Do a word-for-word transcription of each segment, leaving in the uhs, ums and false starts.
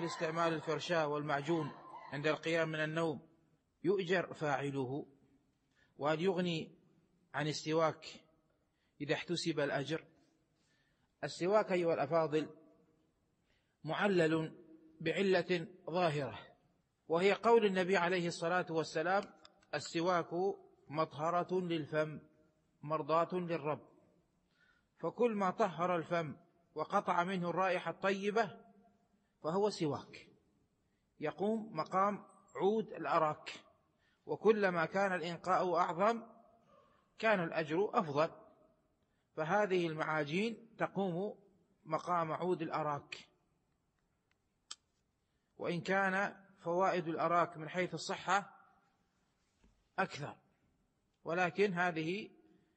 استعمال الفرشاة والمعجون عند القيام من النوم يؤجر فاعله؟ وهل يغني عن السواك إذا احتسب الأجر؟ السواك أيها الأفاضل معلل بعلة ظاهرة، وهي قول النبي عليه الصلاة والسلام: السواك مطهرة للفم مرضاة للرب. فكل ما طهر الفم وقطع منه الرائحة الطيبة فهو سواك، يقوم مقام عود الأراك، وكلما كان الإنقاء أعظم كان الأجر أفضل، فهذه المعاجين تقوم مقام عود الأراك. وإن كان فوائد الأراك من حيث الصحة أكثر، ولكن هذه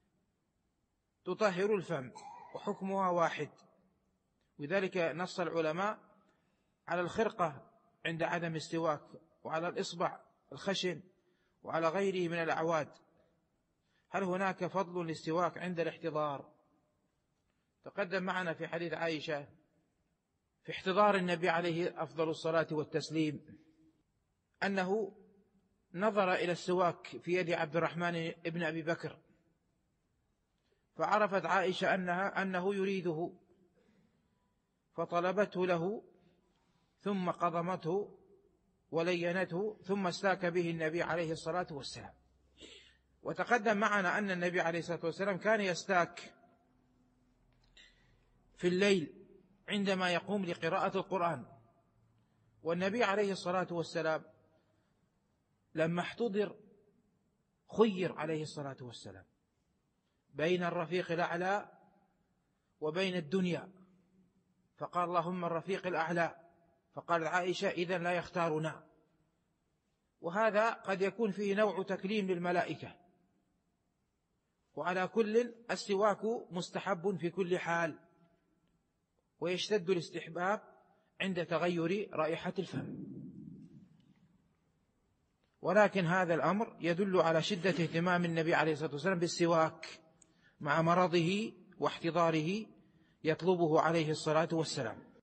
تطهر الفم وحكمها واحد. وذلك نص العلماء على الخرقة عند عدم السواك، وعلى الإصبع الخشن، وعلى غيره من الأعواد. هل هناك فضل للسواك عند الاحتضار؟ تقدم معنا في حديث عائشة في احتضار النبي عليه أفضل الصلاة والتسليم أنه نظر إلى السواك في يد عبد الرحمن ابن أبي بكر، فعرفت عائشة أنها أنه يريده، فطلبته له ثم قضمته ولينته، ثم استاك به النبي عليه الصلاة والسلام. وتقدم معنا أن النبي عليه الصلاة والسلام كان يستاك في الليل عندما يقوم لقراءة القرآن. والنبي عليه الصلاة والسلام لما احتضر خير عليه الصلاة والسلام بين الرفيق الأعلى وبين الدنيا، فقال: اللهم الرفيق الأعلى. فقال عائشة: إذن لا يختارنا. وهذا قد يكون فيه نوع تكليم للملائكة. وعلى كل السواك مستحب في كل حال، ويشتد الاستحباب عند تغير رائحة الفم. ولكن هذا الأمر يدل على شدة اهتمام النبي عليه الصلاة والسلام بالسواك مع مرضه واحتضاره يطلبه عليه الصلاة والسلام.